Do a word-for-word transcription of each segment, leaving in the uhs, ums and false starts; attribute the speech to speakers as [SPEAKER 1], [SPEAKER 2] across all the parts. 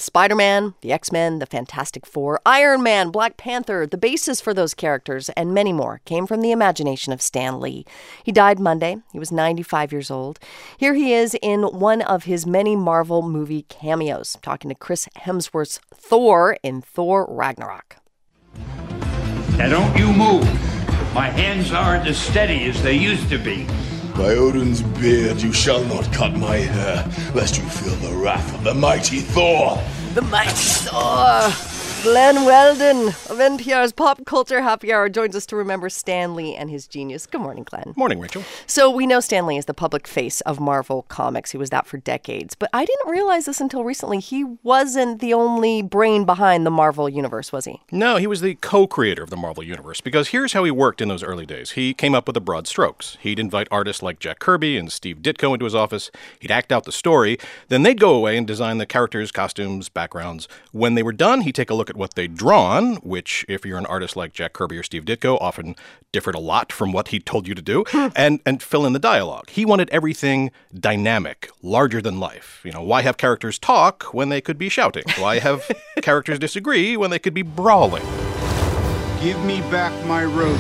[SPEAKER 1] Spider-Man, the X-Men, the Fantastic Four, Iron Man, Black Panther, the basis for those characters, and many more came from the imagination of Stan Lee. He died Monday. He was ninety-five years old. Here he is in one of his many Marvel movie cameos, talking to Chris Hemsworth's Thor in Thor Ragnarok.
[SPEAKER 2] Now don't you move. My hands aren't as steady as they used to be.
[SPEAKER 3] By Odin's beard, you shall not cut my hair, lest you feel the wrath of the mighty Thor.
[SPEAKER 1] The mighty Thor! Glenn Weldon of N P R's Pop Culture Happy Hour joins us to remember Stan Lee and his genius. Good morning, Glenn.
[SPEAKER 4] Morning, Rachel.
[SPEAKER 1] So we know Stan Lee is the public face of Marvel Comics. He was that for decades. But I didn't realize this until recently. He wasn't the only brain behind the Marvel Universe, was he?
[SPEAKER 4] No, he was the co-creator of the Marvel Universe, because here's how he worked in those early days. He came up with the broad strokes. He'd invite artists like Jack Kirby and Steve Ditko into his office. He'd act out the story. Then they'd go away and design the characters, costumes, backgrounds. When they were done, he'd take a look at what they'd drawn, which, if you're an artist like Jack Kirby or Steve Ditko, often differed a lot from what he told you to do, and, and fill in the dialogue. He wanted everything dynamic, larger than life. You know, why have characters talk when they could be shouting? Why have characters disagree when they could be brawling?
[SPEAKER 5] Give me back my roadie.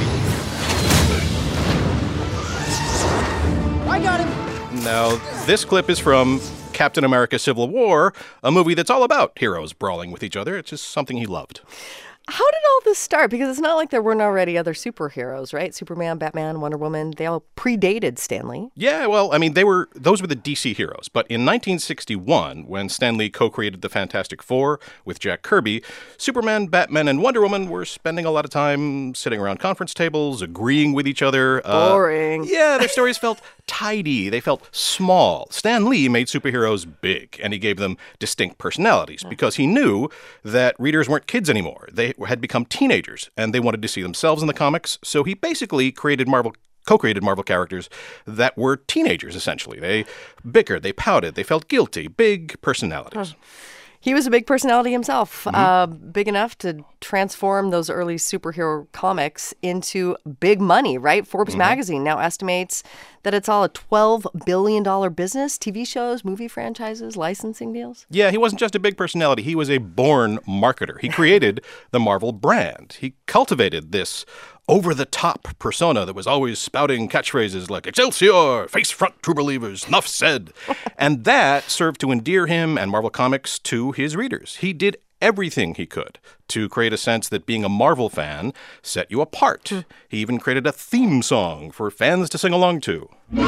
[SPEAKER 5] I got him!
[SPEAKER 4] Now, this clip is from Captain America Civil War, a movie that's all about heroes brawling with each other. It's just something he loved.
[SPEAKER 1] How did all this start? Because it's not like there weren't already other superheroes, right? Superman, Batman, Wonder Woman, they all predated Stan Lee.
[SPEAKER 4] Yeah, well, I mean, they were those were the D C heroes. But in nineteen sixty-one, when Stan Lee co-created the Fantastic Four with Jack Kirby, Superman, Batman, and Wonder Woman were spending a lot of time sitting around conference tables, agreeing with each other.
[SPEAKER 1] Boring.
[SPEAKER 4] Uh, yeah, their stories felt tidy. They felt small. Stan Lee made superheroes big, and he gave them distinct personalities because he knew that readers weren't kids anymore. They had become teenagers, and they wanted to see themselves in the comics, so he basically created Marvel, co-created Marvel characters that were teenagers, essentially. They bickered, they pouted, they felt guilty, big personalities.
[SPEAKER 1] Huh. He was a big personality himself,
[SPEAKER 4] Mm-hmm.
[SPEAKER 1] uh, big enough to transform those early superhero comics into big money, right? Forbes
[SPEAKER 4] Mm-hmm.
[SPEAKER 1] magazine now estimates that it's all a twelve billion dollars business, T V shows, movie franchises, licensing deals.
[SPEAKER 4] Yeah, he wasn't just a big personality. He was a born marketer. He created the Marvel brand. He cultivated this over-the-top persona that was always spouting catchphrases like, "Excelsior! Face front, true believers! Nuff said!" And that served to endear him and Marvel Comics to his readers. He did everything he could to create a sense that being a Marvel fan set you apart. Mm. He even created a theme song for fans to sing along to.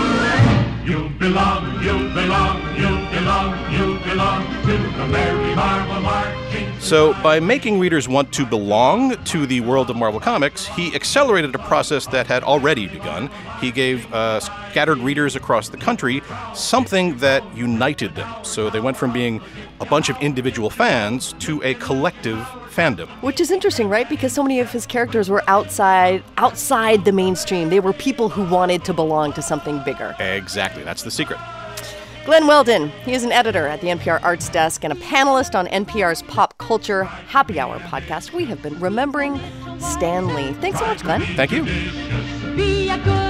[SPEAKER 6] You belong, you belong, you belong, you belong to the merry Marvel marching.
[SPEAKER 4] So by making readers want to belong to the world of Marvel Comics, he accelerated a process that had already begun. He gave uh, scattered readers across the country something that united them. So they went from being a bunch of individual fans to a collective fandom.
[SPEAKER 1] Which is interesting, right? Because so many of his characters were outside outside the mainstream. They were people who wanted to belong to something bigger.
[SPEAKER 4] Exactly. That's the secret.
[SPEAKER 1] Glenn Weldon, he is an editor at the N P R Arts Desk and a panelist on N P R's Pop Culture Happy Hour podcast. We have been remembering Stan Lee. Thanks so much, Glenn.
[SPEAKER 4] Thank you.
[SPEAKER 7] Be a good